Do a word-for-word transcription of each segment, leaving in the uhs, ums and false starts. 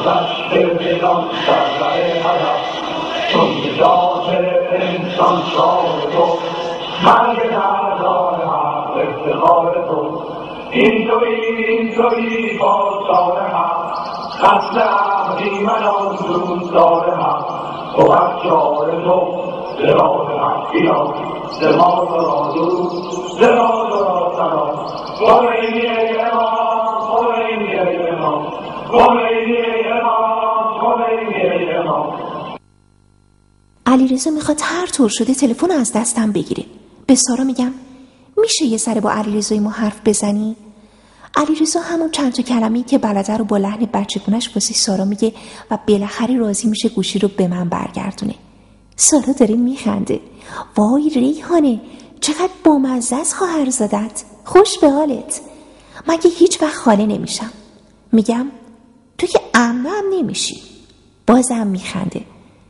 گذشته بدان سرور حیات چون نجات انسان شعار تو مرگ دردار حق افتخار تو اینطوری اینطوری بازدار حق قتل اهریمن از روزدار حق بود جار تو زراز حق بیا زراز را درود زراز را سلام خمینی ای امام خمینی ای امام خمینی ای امام خمینی ای امام. علیرضا میخواد هر طور شده تلفن از دستم بگیره. به سارا میگم میشه یه سر با علیرضای ما حرف بزنی؟ علیرضا همون چند تا کلمه‌ای که بلده رو با لحن بچگونش واسه سارا میگه و بالاخره راضی میشه گوشی رو به من برگردونه. سارا داره میخنده. وای ریحانه چقدر بامزه است خواهر زادت. خوش به حالت. مگه هیچ وقت خاله نمیشم؟ میگم تو که عمه هم نمیشی. بازم میخنده.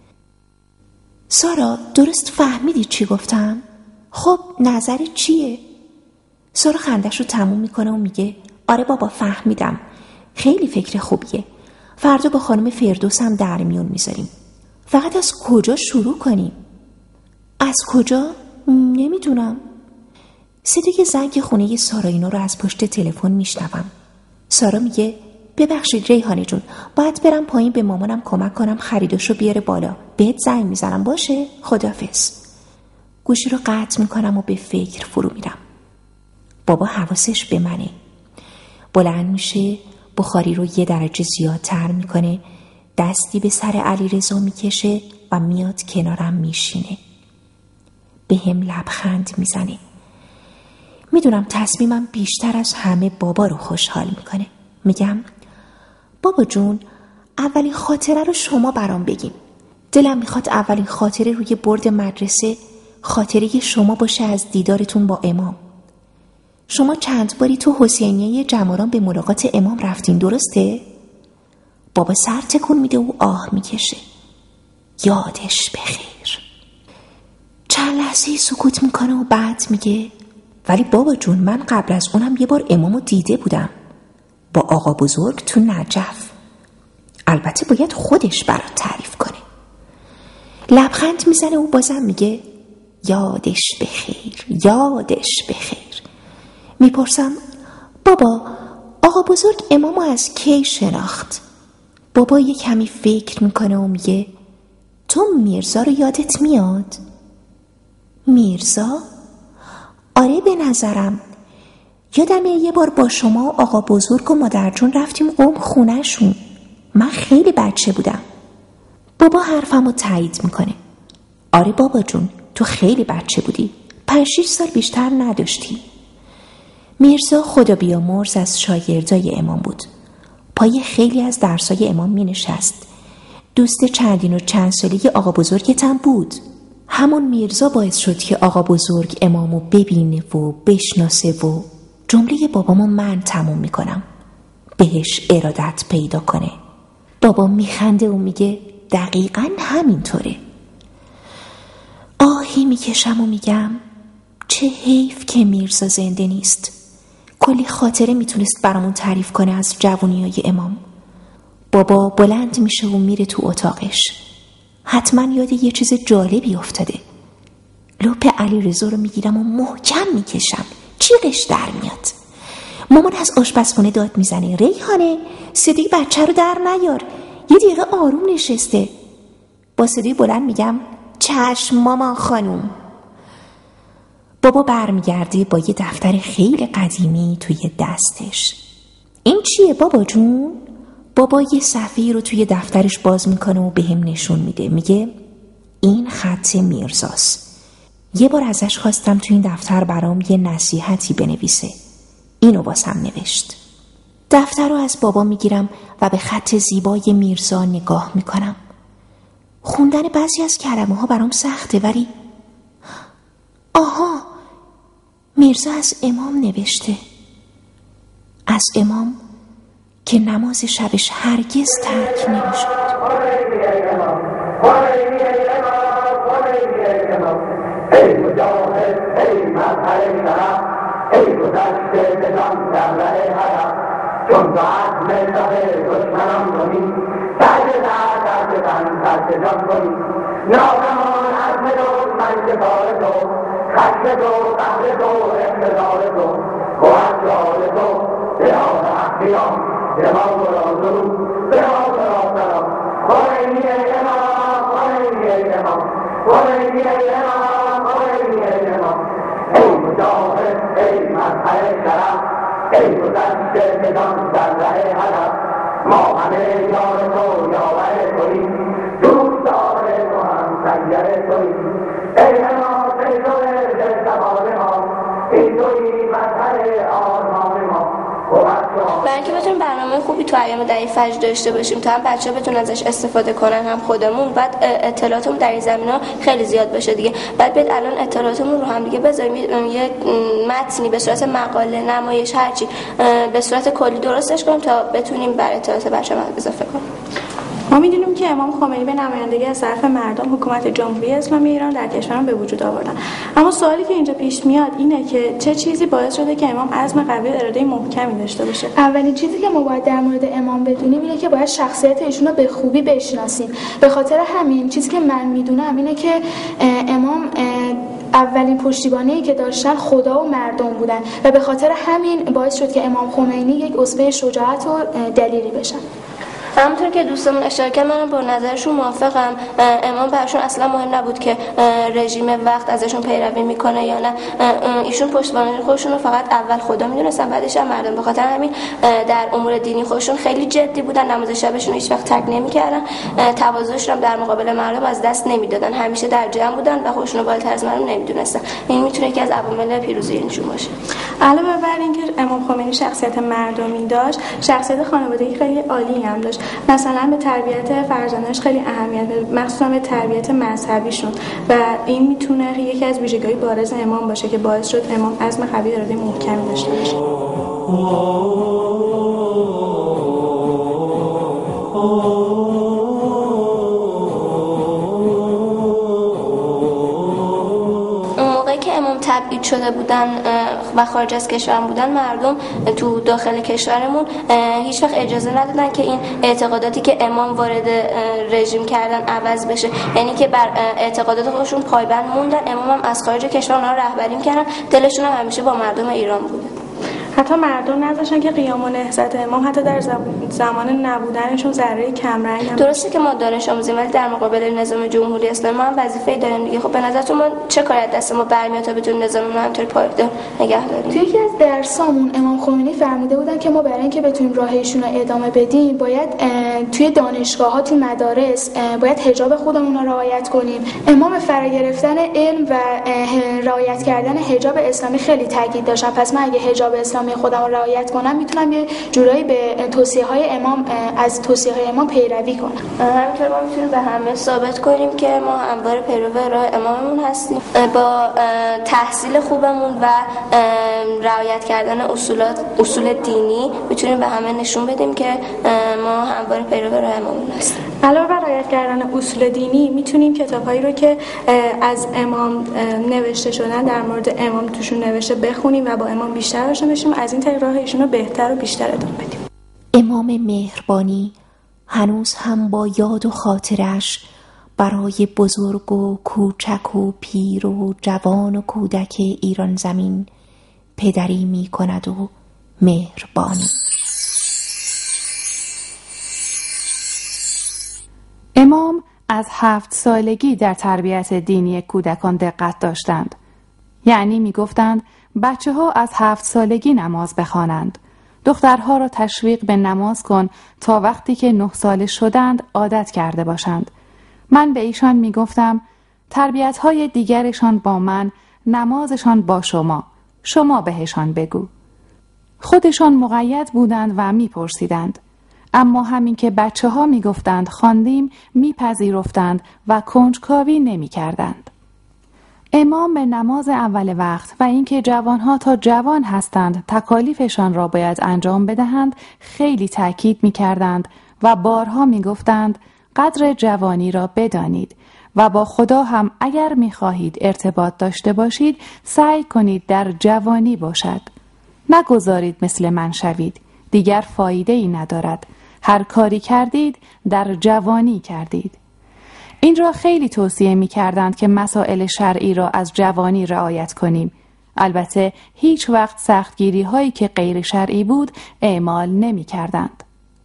سارا درست فهمیدی چی گفتم؟ خب نظرت چیه؟ سارا خندش رو تموم میکنه و میگه آره بابا فهمیدم. خیلی فکر خوبیه. فردا با خانم فردوس هم در میون میذاریم. فقط از کجا شروع کنیم؟ از کجا؟ نمیدونم. صدای زنگ خونه سارا اینا رو از پشت تلفن میشنوم. سارا میگه ببخشید ریحانه جون باید برم پایین به مامانم کمک کنم خریداشو بیاره بالا. بهت زنگ میزنم باشه؟ خداحافظ. گوشی رو قطع میکنم و به فکر فرو میرم. بابا حواسش به منه. بلند میشه بخاری رو یه درجه زیادتر میکنه دستی به سر علیرضا میکشه و میاد کنارم میشینه. به هم لبخند میزنه. میدونم تصمیمم بیشتر از همه بابا رو خوشحال میکنه. میگم بابا جون اولین خاطره رو شما برام بگین. دلم میخواد اولین خاطره روی برد مدرسه خاطره شما باشه از دیدارتون با امام. شما چند باری تو حسینیه جماران به ملاقات امام رفتین درسته؟ بابا سر تکون میده و آه میکشه. یادش بخیر. چند لحظه سکوت میکنه و بعد میگه ولی بابا جون من قبل از اونم یه بار امامو دیده بودم با آقا بزرگ تو نجف. البته باید خودش برات تعریف کنه. لبخند میزنه و بازم میگه یادش بخیر یادش بخیر. میپرسم بابا آقا بزرگ امامو از کی شناخت؟ بابا یه کمی فکر میکنه و میگه تو میرزا رو یادت میاد؟ میرزا؟ آره به نظرم یادمه یه بار با شما و آقا بزرگ و مادر جون رفتیم قم خونه شون. من خیلی بچه بودم. بابا حرفمو تایید میکنه. آره بابا جون تو خیلی بچه بودی. پنج شش سال بیشتر نداشتی. میرزا خدا بیامرز از شاگردای امام بود. پای خیلی از درسای امام می نشست. دوست چندین و چند سالی آقا بزرگت هم بود. همون میرزا باعث شد که آقا بزرگ امامو ببینه و بشناسه و جمله بابامو من تموم می کنم. بهش ارادت پیدا کنه. بابا می خنده و میگه دقیقاً همینطوره. آهی می کشم و میگم چه حیف که میرزا زنده نیست. کلی خاطره میتونست برامون تعریف کنه از جوونیای امام. بابا بلند میشه و میره تو اتاقش. حتما یاد یه چیز جالبی افتاده. لپ علیرضا رو میگیرم و محکم میکشم. جیغش در میاد. مامان از آشپزخونه داد میزنه ریحانه صدای بچه رو در نیار. یه دقیقه آروم نشسته. با صدای بلند میگم چشم مامان خانوم. بابا برمیگرده با یه دفتر خیلی قدیمی توی دستش. این چیه بابا جون؟ بابا یه صفحه‌ای رو توی دفترش باز میکنه و به هم نشون میده. میگه این خط میرزاست. یه بار ازش خواستم توی این دفتر برام یه نصیحتی بنویسه. اینو واسم نوشت. دفتر رو از بابا میگیرم و به خط زیبای میرزا نگاه میکنم. خوندن بعضی از کلمه ها برام سخته ولی آها میرزا از امام نوشته. از امام که نماز شبش هرگز ترک نمیشد. ای مجاهد ای مظهر شرف ای گذشته بدان در ره حرف چون تو از ملت دشمنان کنی سرد در سرد تن سرد جان کنی ناگهان عزم دشمن شکار تو خشم تو قهر تو اقتدار تو قوتگار تو به آن اخیان به ما برا درود به ما برا سلام خمینی امام خمینی امام خمینی امام خمینی امام ای مجاهد ای مظهر شرف ای گذشته بدان در ره هدف ما همه یار تو یاور توییم دوستدار تو هم سنگر توییم ای امام پیرو دلزمان ما این تویی مظهر آرمان ما. برای اینکه بتونیم برنامه خوبی تو ایام دهه فجر داشته باشیم تا هم بچه‌ها بتونن ازش استفاده کنن هم خودمون، بعد اطلاعاتمون در این زمینه‌ها خیلی زیاد بشه دیگه. بعد بیاد الان اطلاعاتمون رو هم دیگه بذاریم یه متنی به صورت مقاله، نمایش، هرچی به صورت کلی درستش کنیم تا بتونیم بر اطلاعات بچه‌ها اضافه کنیم. ما می‌دونیم که امام خمینی به نمایندگی از طرف مردم حکومت جمهوری اسلامی ایران در کشورمون به وجود آوردن. اما سوالی که اینجا پیش میاد اینه که چه چیزی باعث شده که امام عزم قوی و اراده محکمی داشته باشه؟ اولین چیزی که ما باید در مورد امام بدونیم اینه که باید شخصیت ایشون رو به خوبی بشناسیم. به خاطر همین چیزی که من میدونم اینه که امام اولین پشتیبانی‌ای که داشتن خدا و مردم بودن و به خاطر همین باعث شد که امام خمینی یک اسوه شجاعت و دلیری بشن. همونطور که دوستمون اشاره کردن منم با نظرشون موافقم. امام براشون اصلا مهم نبود که رژیم وقت ازشون پیروی میکنه یا نه. ایشون پشتیبانی خودشون رو فقط اول خدا میدونستن، بعدش هم مردم. به خاطر همین در امور دینی خودشون خیلی جدی بودن، نماز شبشون هیچ وقت ترک نمیکردن، تواضعشون هم در مقابل مردم از دست نمیدادن، همیشه در جمع بودن و خودشون رو بالاتر از مردم نمیدونستن. این میتونه یکی از عوامل پیروزی اینشون باشه. علاوه بر اینکه امام خمینی شخصیت مردمی داشت، شخصیت خانوادگی خیلی عالی هم داشت. مثلا به تربیت فرزندانش خیلی اهمیت میده، مخصوصا به تربیت مذهبیشون، و این میتونه یکی از ویژگی‌های بارز امام باشه که باعث شد امام عزم قوی اراده محکمی داشته باشه. تبعید شده بودن و خارج از کشور بودن، مردم تو داخل کشورمون هیچ وقت اجازه ندادن که این اعتقاداتی که امام وارد رژیم کردن عوض بشه، یعنی که بر اعتقادات خودشون پایبند موندن. امام هم از خارج کشور اونها رو رهبری می‌کردن، دلشون هم همیشه با مردم ایران بوده. حتی مردم نذاشتن که قیام و نهضت امام حتی در زمان نبودنشون ذره کمرنگ هم. درسته که ما دانش آموزیم ولی در مقابل نظام جمهوری اسلامی ما هم وظیفه‌ای داریم دیگه. خب به نظرتون ما چه کاری از دست ما برمیاد تا بتونیم نظام رو همینطوری پایدار نگه داریم؟ توی یکی از درسامون امام خمینی فرموده بودن که ما برای اینکه بتونیم راه ایشون رو ادامه بدیم باید توی دانشگاه‌ها، توی مدارس باید حجاب خودمون رو رعایت کنیم. امام فرا گرفتن علم و رعایت کردن حجاب اسلامی خیلی تاکید داشتن. پس من اگه حجاب اسلامی خودم رو رعایت کنم میتونم یه جورایی به توصیه‌های امام از توصیه‌های امام پیروی کنم. همینطور ما میتونیم به همه ثابت کنیم که ما همواره پیرو راه اماممون هستیم. با تحصیل خوبمون و رعایت کردن اصولات اصول دینی میتونیم به همه نشون بدیم که ما همواره پیرو راه اماممون هستیم. علاوه بر رعایت کردن اصول دینی میتونیم کتابایی رو که از امام نوشته شدن در مورد امام توشون نوشته بخونیم و با امام بیشتر آشنا بشیم، از این طریق راه ایشون رو بهتر و بیشتر ادامه بدیم. امام مهربانی هنوز هم با یاد و خاطرش برای بزرگ و کوچک و پیر و جوان و کودک ایران زمین پدری می کند و مهربانی. امام از هفت سالگی در تربیت دینی کودکان دقت داشتند. یعنی می گفتند بچه ها از هفت سالگی نماز بخوانند. دخترها را تشویق به نماز کن تا وقتی که نه ساله شدند عادت کرده باشند. من به ایشان می گفتم تربیت های دیگرشان با من، نمازشان با شما. شما بهشان بگو. خودشان مقید بودند و می پرسیدند. اما همین که بچه ها می گفتند خواندیم می پذیرفتند و کنجکاوی نمی کردند. امام به نماز اول وقت و اینکه جوانها تا جوان هستند تکالیفشان را باید انجام بدهند خیلی تأکید می کردند و بارها می گفتند قدر جوانی را بدانید و با خدا هم اگر می خواهید ارتباط داشته باشید سعی کنید در جوانی باشد. نگذارید مثل من شوید. دیگر فایده ای ندارد. هر کاری کردید در جوانی کردید. این را خیلی توصیه می کردند که مسائل شرعی را از جوانی رعایت کنیم. البته هیچ وقت سختگیری هایی که غیر شرعی بود اعمال نمی کردند.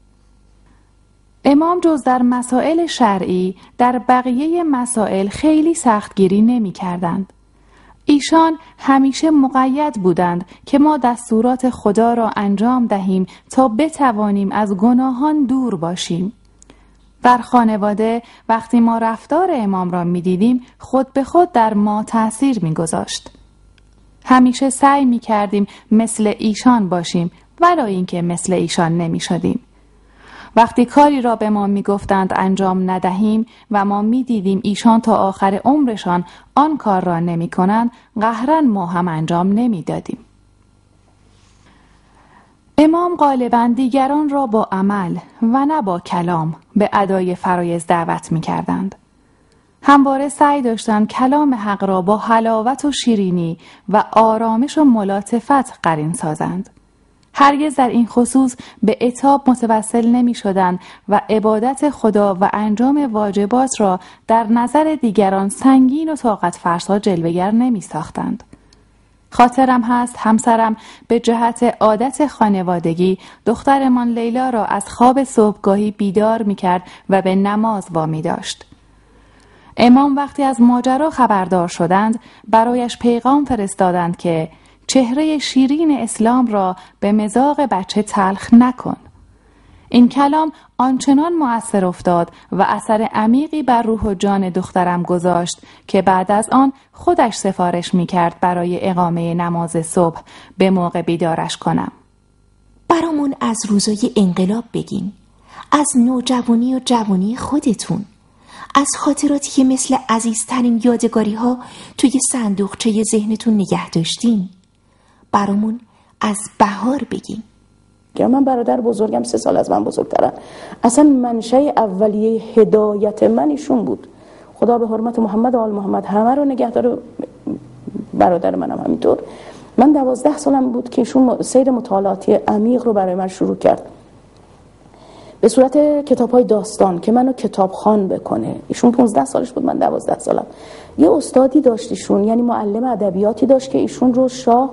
امام جز در مسائل شرعی در بقیه مسائل خیلی سختگیری نمی کردند. ایشان همیشه مقید بودند که ما دستورات خدا را انجام دهیم تا بتوانیم از گناهان دور باشیم. در خانواده وقتی ما رفتار امام را می دیدیم خود به خود در ما تأثیر می گذاشت. همیشه سعی می کردیم مثل ایشان باشیم ولو اینکه مثل ایشان نمی شدیم. وقتی کاری را به ما می گفتند انجام ندهیم و ما می دیدیم ایشان تا آخر عمرشان آن کار را نمی کنند، قهراً ما هم انجام نمی دادیم. امام غالباً دیگران را با عمل و نه با کلام به ادای فرایض دعوت می کردند. همواره سعی داشتند کلام حق را با حلاوت و شیرینی و آرامش و ملاطفت قرین سازند. هرگز در این خصوص به عتاب متوسل نمی شدند و عبادت خدا و انجام واجبات را در نظر دیگران سنگین و طاقت فرسا جلوه‌گر نمی ساختند. خاطرم هست همسرم به جهت عادت خانوادگی دخترمان لیلا را از خواب صبحگاهی بیدار می کرد و به نماز وامی داشت. امام وقتی از ماجرا خبردار شدند برایش پیغام فرستادند که چهره شیرین اسلام را به مذاق بچه تلخ نکن. این کلام آنچنان مؤثر افتاد و اثر عمیقی بر روح و جان دخترم گذاشت که بعد از آن خودش سفارش می کرد برای اقامه نماز صبح به موقع بیدارش کنم. برامون از روزای انقلاب بگین، از نوجوانی و جوانی خودتون، از خاطراتی که مثل عزیزترین یادگاری ها توی صندوقچه ذهنتون نگه داشتین. برامون از بهار بگین. من برادر بزرگم سه سال از من بزرگترن. اصلا منشأ اولیه هدایت من ایشون بود. خدا به حرمت محمد و آل محمد همه رو نگه داره. برادر منم همینطور. من دوازده سالم بود که ایشون سیر مطالعاتی عمیق رو برای من شروع کرد به صورت کتاب‌های داستان که منو کتابخوان بکنه. ایشون پانزده سالش بود، من دوازده سالم. یه استادی داشت ایشون، یعنی معلم ادبیاتی داشت که ایشون رو شاه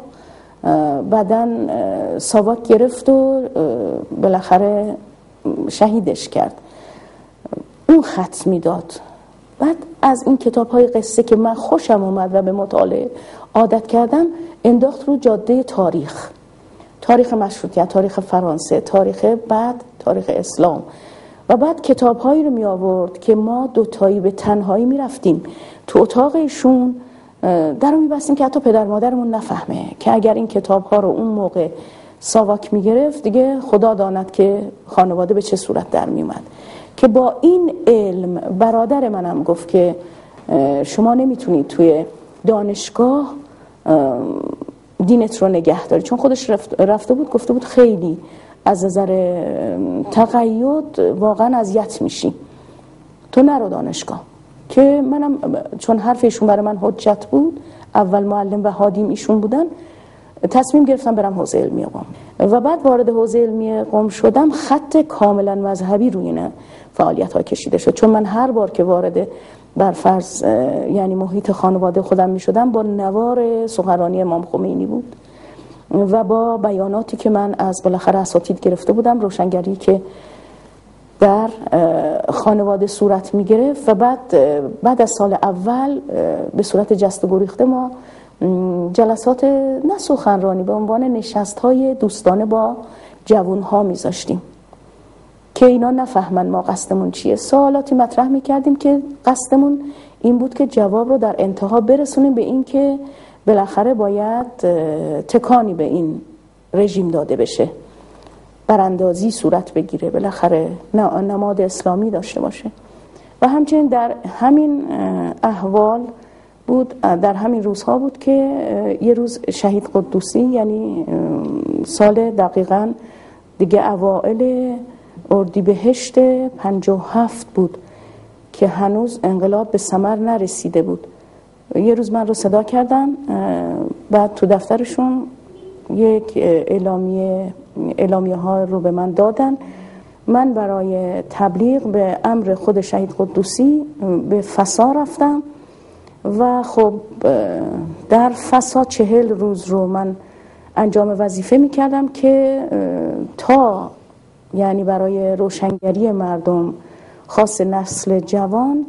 بعدن ساواک گرفت و بالاخره شهیدش کرد. اون خط میداد. بعد از این کتاب‌های قصه که من خوشم اومد و به مطالعه عادت کردم، انداخت رو جاده تاریخ. تاریخ مشروطیت، تاریخ فرانسه، تاریخ بعد تاریخ اسلام. و بعد کتاب‌هایی رو می آورد که ما دوتایی به تنهایی می رفتیم تو اتاق ایشون، در رو می بستیم که حتی پدر مادرمون نفهمه که اگر این کتاب‌ها رو اون موقع ساواک می گرفت دیگه خدا داند که خانواده به چه صورت در می اومد. که با این علم برادر منم گفت که شما نمیتونید توی دانشگاه دینت رو نگه داری، چون خودش رفته بود گفته بود خیلی از نظر تقید واقعا اذیت میشی، تو نرو دانشگاه. که منم چون حرف ایشون برای من حجت بود، اول معلم و حادیم ایشون بودن، تصمیم گرفتم برم حوزه علمی قم. و بعد وارد حوزه علمی قم شدم، خط کاملا مذهبی روی این فعالیت ها کشیده شد. چون من هر بار که وارد بر فرض یعنی محیط خانواده خودم می شدم، با نوار سخنرانی امام خمینی بود و با بیاناتی که من از بالاخره اساتید گرفته بودم، روشنگری که در خانواده صورت می گرفت. و بعد بعد از سال اول به صورت جست و گریخته ما جلسات نه سخنرانی، به عنوان نشست های دوستانه با جوان ها می زاشتیم که اینا نفهمن ما قصدمون چیه. سوالاتی مطرح می کردیم که قصدمون این بود که جواب رو در انتها برسونیم به این که بالاخره باید تکانی به این رژیم داده بشه، براندازی صورت بگیره، بالاخره نماد اسلامی داشته باشه. و همچنین در همین احوال بود، در همین روزها بود که یه روز شهید قدوسی، یعنی سال دقیقاً دیگه اوائل اردیبهشت پنجاه و هفت بود که هنوز انقلاب به ثمر نرسیده بود. یه روز من رو صدا کردن، بعد تو دفترشون یک اعلامیه اعلامیه ها رو به من دادن. من برای تبلیغ به امر خود شهید قدوسی به فسا رفتم و خب در فسا چهل روز رو من انجام وظیفه می کردم که تا یعنی برای روشنگری مردم خاص نسل جوان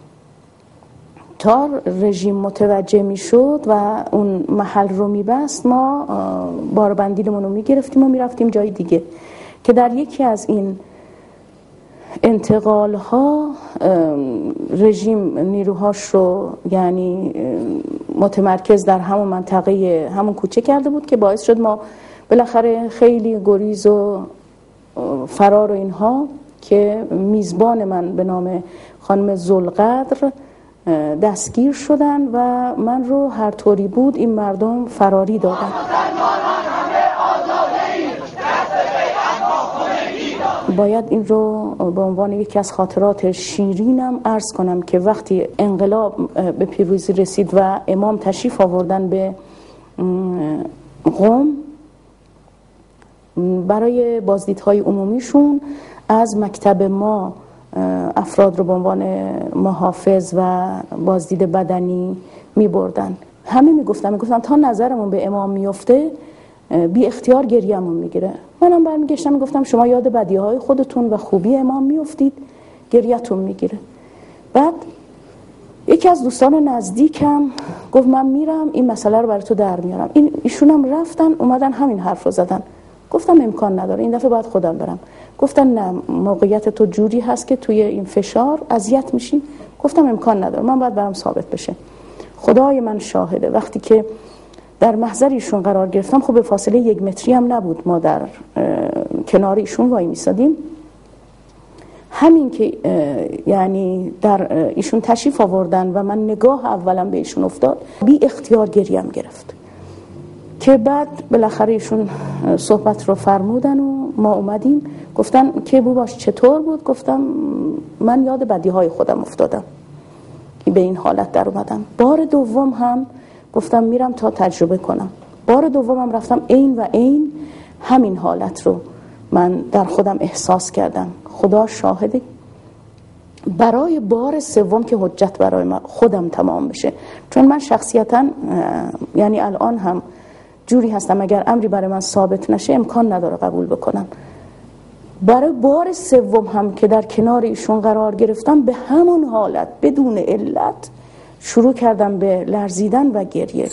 تا رژیم متوجه می شد و اون محل رو می بست، ما باربندیلمون رو می گرفتیم و می رفتیم جای دیگه که در یکی از این انتقال ها رژیم نیروهاش رو یعنی متمرکز در همون منطقه همون کوچه کرده بود که باعث شد ما بالاخره خیلی گریز و فرار و اینها که میزبان من به نام خانم ذوالقدر دستگیر شدن و من رو هر طوری بود این مردم فراری دادن. باید این رو به عنوان یکی از خاطرات شیرینم عرض کنم که وقتی انقلاب به پیروزی رسید و امام تشریف آوردن به قم برای بازدیدهای عمومیشون از مکتب ما افراد رو به عنوان محافظ و بازدید بدنی می بردن. همه می گفتن می گفتن تا نظرمون به امام میفته بی اختیار گریه‌مون میگیره. منم برمیگشتم میگفتم شما یاد بدیهای خودتون و خوبی امام میافتید گریه‌تون میگیره. بعد یکی از دوستان نزدیکم گفت من میرم این مسئله رو برای تو در میارم. این ایشونم رفتن اومدن همین حرف رو زدن. گفتم امکان نداره، این دفعه باید خودم برم. گفتن نه موقعیت تو جوری هست که توی این فشار اذیت میشین. گفتم امکان نداره، من باید برام ثابت بشه. خدای من شاهده وقتی که در محضر ایشون قرار گرفتم، خب به فاصله یک متری هم نبود ما در کنار ایشون وای میسادیم. همین که یعنی در ایشون تشریف آوردن و من نگاه اولم به ایشون افتاد بی اختیار گریم گرفت که بعد بالاخره ایشون صحبت رو فرمودن و ما اومدیم. گفتن که بوباش چطور بود؟ گفتم من یاد بدیهای خودم افتادم که به این حالت در اومدم. بار دوم هم گفتم میرم تا تجربه کنم. بار دومم رفتم عین و عین همین حالت رو من در خودم احساس کردم. خدا شاهده. برای بار سوم که حجت برای من خودم تمام بشه، چون من شخصیتا یعنی الان هم جوری هستم اگر امری برای من ثابت نشه امکان نداره قبول بکنم. برای بار سوم هم که در کنار ایشون قرار گرفتم به همون حالت بدون علت شروع کردم به لرزیدن و گریه.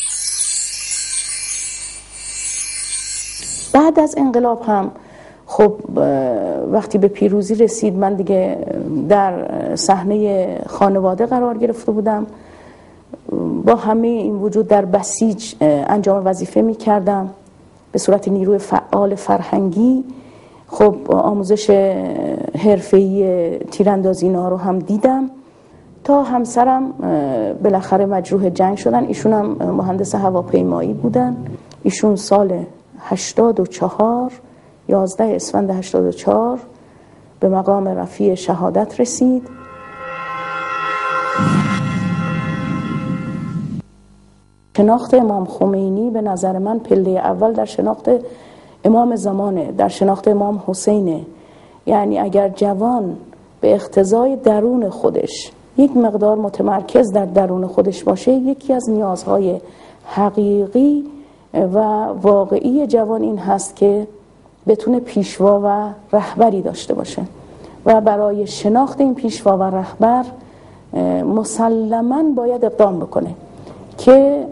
بعد از انقلاب هم خب وقتی به پیروزی رسید من دیگه در صحنه خانواده قرار گرفته بودم، با همه این وجود در بسیج انجام وظیفه می کردم به صورت نیروی فعال فرهنگی. خب آموزش حرفه‌ای تیراندازی اینا رو هم دیدم تا همسرم بالاخره مجروح جنگ شدن. ایشون هم مهندس هواپیمایی بودن. ایشون سال هشتاد و چهار یازده اسفند هشتاد و چهار به مقام رفیع شهادت رسید. شناخت امام خمینی به نظر من پله اول در شناخت امام زمانه، در شناخت امام حسینه. یعنی اگر جوان به اقتضای درون خودش یک مقدار متمرکز در درون خودش باشه، یکی از نیازهای حقیقی و واقعی جوان این هست که بتونه پیشوا و رهبری داشته باشه و برای شناخت این پیشوا و رهبر مسلماً باید اقدام بکنه که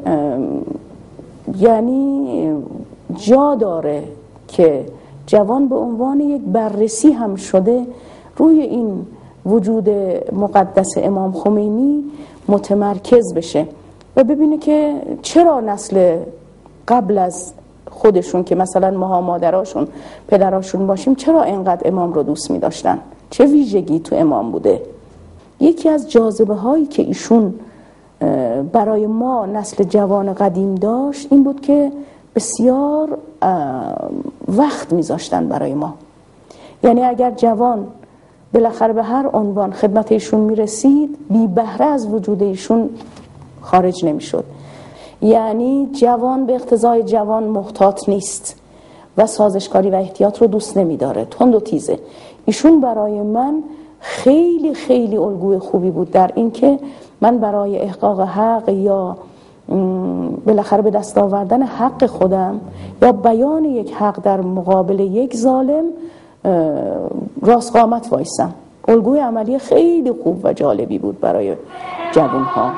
یعنی جا داره که جوان به عنوان یک بررسی هم شده روی این وجود مقدس امام خمینی متمرکز بشه و ببینه که چرا نسل قبل از خودشون که مثلا ماها مادراشون پدراشون باشیم چرا اینقدر امام رو دوست می داشتن، چه ویژگی تو امام بوده. یکی از جاذبه هایی که ایشون برای ما نسل جوان قدیم داشت این بود که بسیار وقت میذاشتن برای ما. یعنی اگر جوان بالاخره به هر عنوان خدمت ایشون میرسید بی بهره از وجود ایشون خارج نمیشد. یعنی جوان به اقتضای جوان محتاط نیست و سازشکاری و احتیاط رو دوست نمیداره، تند و تیزه. ایشون برای من خیلی خیلی الگوی خوبی بود در این که من برای احقاق حق یا بالاخره به دست آوردن حق خودم یا بیان یک حق در مقابل یک ظالم راست قامت وایسم. الگوی عملی خیلی خوب و جالبی بود برای جوان‌ها.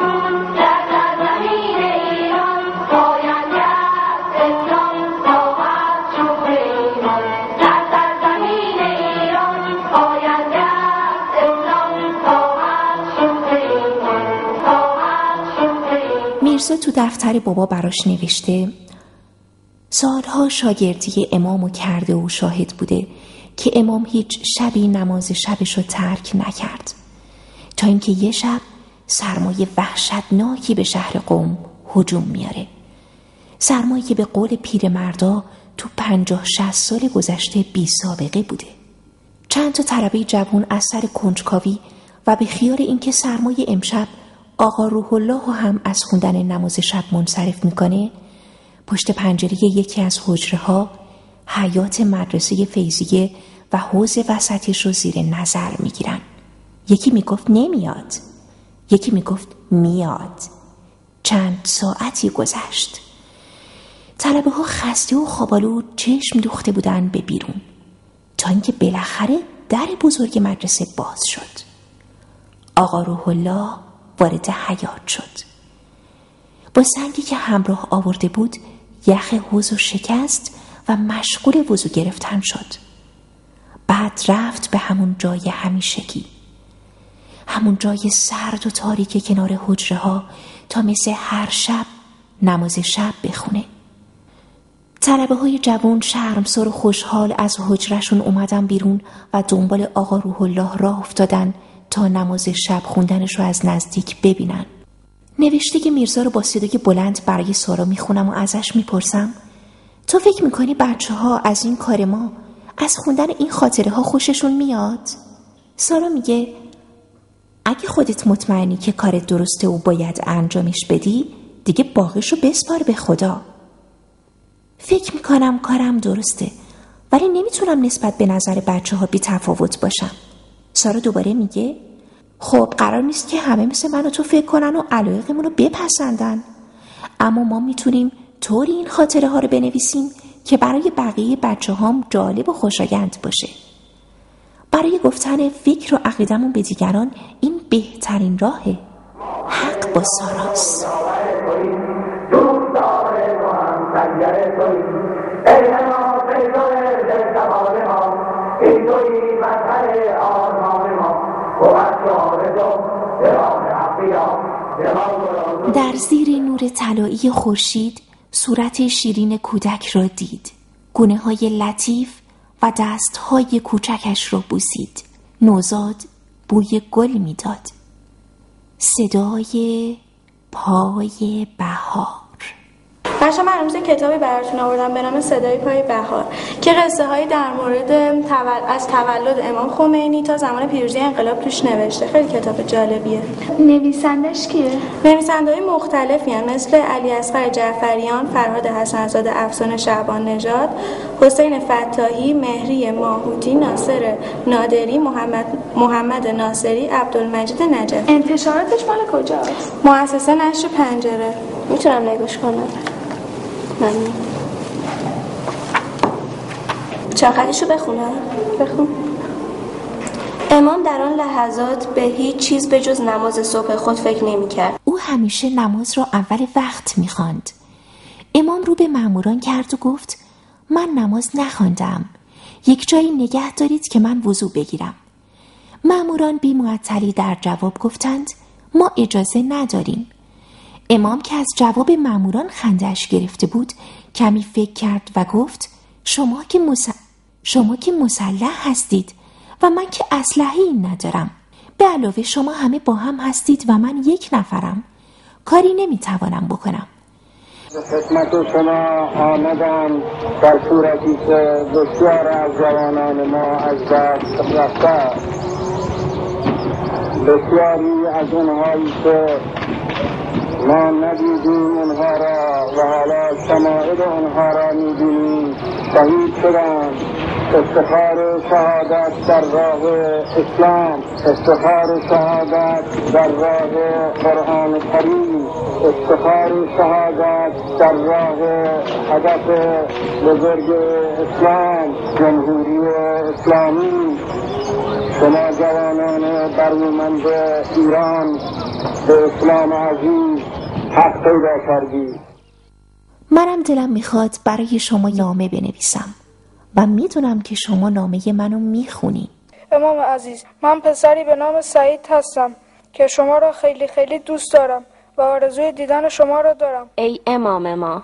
میرزا تو دفتر بابا براش نوشته سالها شاگردی امامو کرده و شاهد بوده که امام هیچ شبی نماز شبشو ترک نکرد، تا اینکه یه شب سرمایه وحشتناکی به شهر قم هجوم میاره. سرمایه که به قول پیرمردا تو پنجاه شصت سال گذشته بی سابقه بوده. چند تا طلبه جوان از سر کنجکاوی و به خیال اینکه سرمایه امشب آقا روح الله هم از خوندن نماز شب منصرف میکنه، پشت پنجره یکی از حجره ها حیاط مدرسه فیضیه و حوض وسطش رو زیر نظر میگیرن. یکی میگفت نمیاد، یکی میگفت میاد. چند ساعتی گذشت. طلبه ها خسته و خوابالود چشم دوخته بودن به بیرون، تا اینکه بالاخره در بزرگ مدرسه باز شد. آقا روح الله وارد حیاط شد. با سنگی که همراه آورده بود یخ حوض شکست و مشغول وضو گرفتن شد. بعد رفت به همون جای همیشگی، همون جای سرد و تاریک کنار حجره ها تا مثل هر شب نماز شب بخونه. طلبه های جوان شرمسار و خوشحال از حجرشون اومدن بیرون و دنبال آقا روح الله راه افتادن تا نماز شب خوندنش رو از نزدیک ببینن. نوشته که میرزا رو با صدای بلند برای سارا میخونم و ازش میپرسم تو فکر میکنی بچه ها از این کار ما، از خوندن این خاطره ها خوششون میاد؟ سارا میگه اگه خودت مطمئنی که کار درسته و باید انجامش بدی دیگه باقیشو بسپار به خدا. فکر میکنم کارم درسته ولی نمیتونم نسبت به نظر بچه ها بی تفاوت باشم. سارا دوباره میگه خب قرار نیست که همه مثل من و تو فکر کنن و علایقمون رو بپسندن، اما ما میتونیم طوری این خاطره ها رو بنویسیم که برای بقیه بچه هام جالب و خوشایند باشه. برای گفتن فکر و عقیدمون به دیگران این بهترین راهه. حق با ساراست. در زیر نور طلایی خورشید صورت شیرین کودک را دید. گونه های لطیف و دست های کوچکش را بوسید. نوزاد بوی گل میداد. صدای پای بهار. بچه من امروز کتابی براتون آوردم به نام صدای پای بهار که قصه هایی در مورد تول... از تولد امام خمینی تا زمان پیروزی انقلاب توش نوشته. خیلی کتاب جالبیه. نویسندش کیه؟ نویسنده های مختلفی هستند مثل علی اصغر جعفریان، فرهاد حسن‌زاده، افسانه شعبان نژاد، حسین فتاحی، مهری ماهوتی، ناصر نادری، محمد محمد ناصری، عبدالمجید نجفی. انتشاراتش مال کجاست؟ مؤسسه نشر پنجره. میتونم نگاش کنم؟ ممنون. چاقلیشو بخونم؟ بخون. امام در آن لحظات به هیچ چیز به جز نماز صبح خود فکر نمی کرد. او همیشه نماز را اول وقت می خواند. امام رو به ماموران کرد و گفت من نماز نخواندم، یک جایی نگه دارید که من وضو بگیرم. ماموران بی معطلی در جواب گفتند ما اجازه نداریم. امام که از جواب ماموران خنده‌اش گرفته بود کمی فکر کرد و گفت شما که مس... شما که مسلح هستید و من که اسلحه‌ای ندارم. به علاوه شما همه با هم هستید و من یک نفرم. کاری نمیتوانم بکنم. خدمت شما آمدم در صورتی که بسیار از جوانان ما از دست رفته، بسیاری از اونهایی که ما ندیدیم اونها را و حالا شمائل اونها را می‌بینیم شهید شدند. افتخار شهادت در راه اسلام، افتخار شهادت در راه قرآن کریم، افتخار شهادت در راه هدف بزرگ اسلام، جمهوری اسلامی. شما جوانان برومند ایران به اسلام عزیز حق پیدا کردید. منم دلم میخواد برای شما نامه بنویسم و میدونم که شما نامه منو میخونی. امام عزیز، من پسری به نام سعید هستم که شما را خیلی خیلی دوست دارم و آرزوی دیدن شما را دارم. ای امام ما،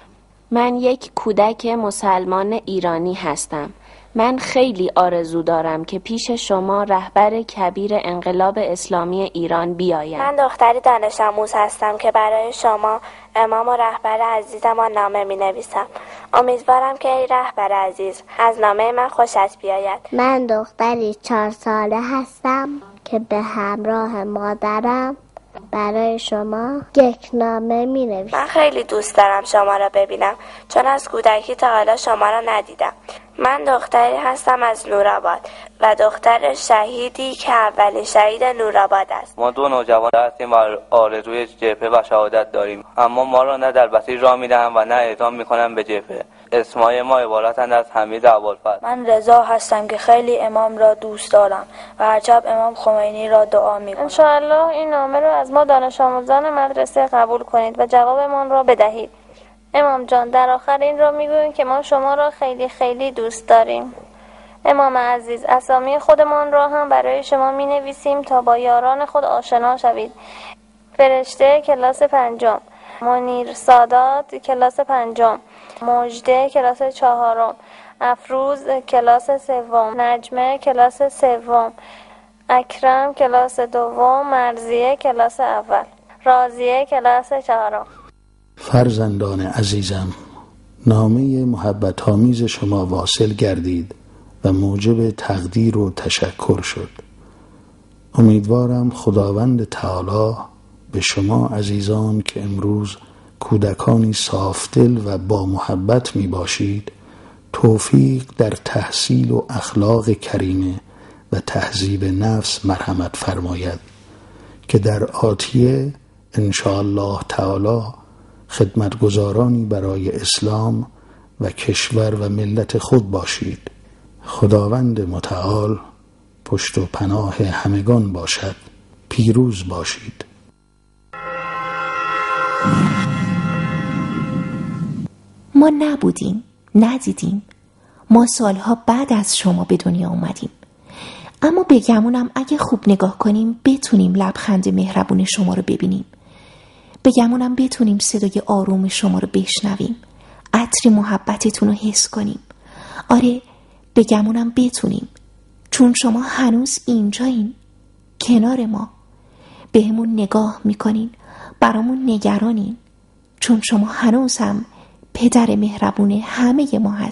من یک کودک مسلمان ایرانی هستم. من خیلی آرزو دارم که پیش شما رهبر کبیر انقلاب اسلامی ایران بیایم. من دختری دانش آموز هستم که برای شما امام و رهبر عزیزمان نامه می نویسم. امیدوارم که ای رهبر عزیز از نامه من خوشت بیاید. من دختری چهار ساله هستم که به همراه مادرم برای شما یک نامه می نویسم. من خیلی دوست دارم شما را ببینم چون از کودکی تا حالا شما را ندیدم. من دختری هستم از نورآباد و دختر شهیدی که اولین شهید نورآباد است. ما دو نوجوان هستیم و آرزوی جبهه و شهادت داریم، اما ما را نه در بسیج راه میدهند و نه اعدام میکنند به جبهه. اسمای ما عبارتند از حمید ابوالفضل. من رضا هستم که خیلی امام را دوست دارم و هر شب امام خمینی را دعا میکنم. ان شاء الله این نامه را از ما دانش آموزان مدرسه قبول کنید و جوابمان را بدهید. امام جان، در آخر این را میگوییم که ما شما را خیلی خیلی دوست داریم. امام عزیز، اسامی خودمان را هم برای شما می نویسیم تا با یاران خود آشنا شوید. فرشته کلاس پنجم، منیر سادات کلاس پنجم، مجده کلاس چهارم، افروز کلاس سوم، نجمه کلاس سوم، اکرم کلاس دوم، مرزیه کلاس اول، راضیه کلاس چهارم. فرزندان عزیزم، نامه محبت آمیز شما واصل گردید و موجب تقدیر و تشکر شد. امیدوارم خداوند تعالی به شما عزیزان که امروز کودکانی صافدل و با محبت می باشید توفیق در تحصیل و اخلاق کریمه و تهذیب نفس مرحمت فرماید که در آتیه انشاءالله تعالی خدمتگزارانی برای اسلام و کشور و ملت خود باشید. خداوند متعال پشت و پناه همگان باشد. پیروز باشید. ما نبودیم، ندیدیم. ما سالها بعد از شما به دنیا اومدیم. اما بگمونم اگه خوب نگاه کنیم بتونیم لبخند مهربون شما رو ببینیم. بگمونم بتونیم صدای آروم شما رو بشنویم. عطر محبتتون رو حس کنیم. آره، بگمونم بتونیم، چون شما هنوز اینجایین، کنار ما، بهمون نگاه میکنین، برامون نگرانین، چون شما هنوز هم پدر مهربون همه ما هستین.